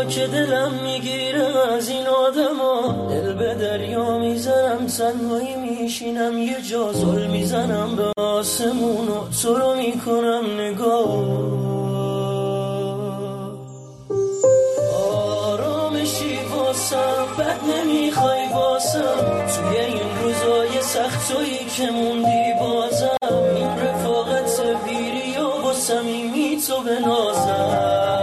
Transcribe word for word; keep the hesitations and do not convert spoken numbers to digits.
که دلم میگیره از این آدما، دل به دریا میزنم تنهایی میشینم یه جا، زل میزنم به آسمون و تو رو میکنم نگاه. آرامشی واسم بد نمیخوای واسم، توی این روزای سختایی که موندی بازم، این رفاقت بیری و با صمیمی تو بنازم.